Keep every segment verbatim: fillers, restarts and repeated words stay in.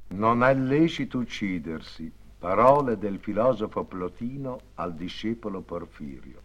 Non è lecito uccidersi. Parole del filosofo Plotino al discepolo Porfirio.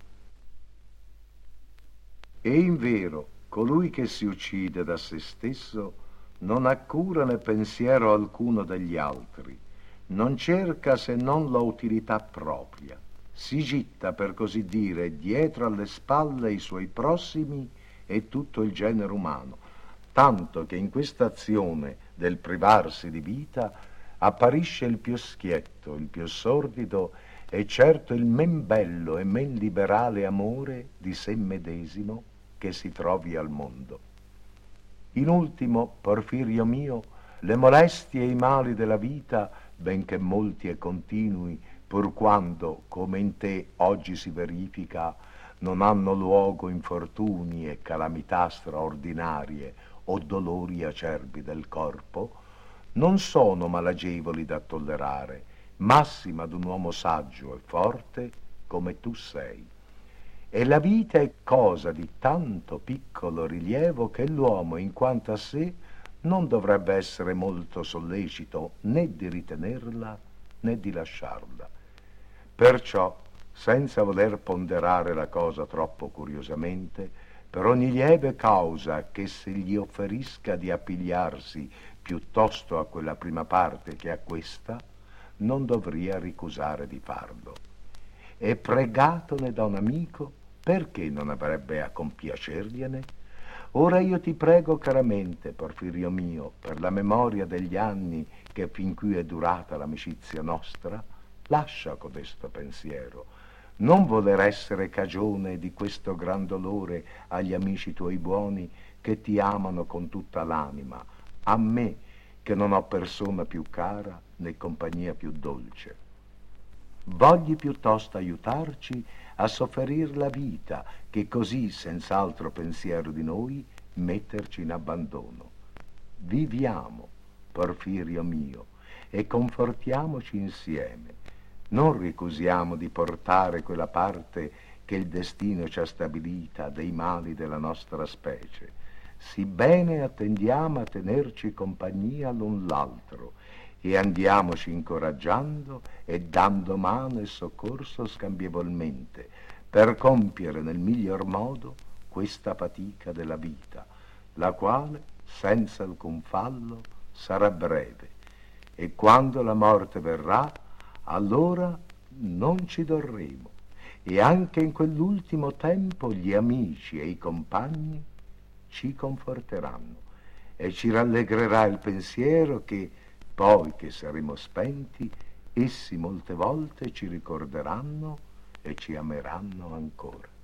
E invero, colui che si uccide da se stesso non ha cura né pensiero alcuno degli altri, non cerca se non la utilità propria, si gitta, per così dire, dietro alle spalle i suoi prossimi e tutto il genere umano, tanto che in questa azione del privarsi di vita apparisce il più schietto, il più sordido e certo il men bello e men liberale amore di sé medesimo che si trovi al mondo. In ultimo, Porfirio mio, le molestie e i mali della vita, benché molti e continui, pur quando, come in te oggi si verifica, non hanno luogo infortuni e calamità straordinarie o dolori acerbi del corpo, non sono malagevoli da tollerare, massima d'un uomo saggio e forte come tu sei. E la vita è cosa di tanto piccolo rilievo che l'uomo, in quanto a sé, non dovrebbe essere molto sollecito né di ritenerla né di lasciarla. Perciò, senza voler ponderare la cosa troppo curiosamente, per ogni lieve causa che se gli offerisca di appigliarsi piuttosto a quella prima parte che a questa, non dovria ricusare di farlo. E pregatone da un amico, perché non avrebbe a compiacergliene? Ora io ti prego caramente, Porfirio mio, per la memoria degli anni che fin qui è durata l'amicizia nostra, lascia codesto pensiero. Non voler essere cagione di questo gran dolore agli amici tuoi buoni che ti amano con tutta l'anima, a me che non ho persona più cara né compagnia più dolce. Vogli piuttosto aiutarci a sofferir la vita, che così, senz'altro pensiero di noi, metterci in abbandono. Viviamo, Porfirio mio, e confortiamoci insieme. Non ricusiamo di portare quella parte che il destino ci ha stabilita dei mali della nostra specie. Sì bene attendiamo a tenerci compagnia l'un l'altro e andiamoci incoraggiando e dando mano e soccorso scambievolmente per compiere nel miglior modo questa fatica della vita, la quale, senza alcun fallo, sarà breve, e quando la morte verrà, allora non ci dorremo, e anche in quell'ultimo tempo gli amici e i compagni ci conforteranno e ci rallegrerà il pensiero che, poi che saremo spenti, essi molte volte ci ricorderanno e ci ameranno ancora.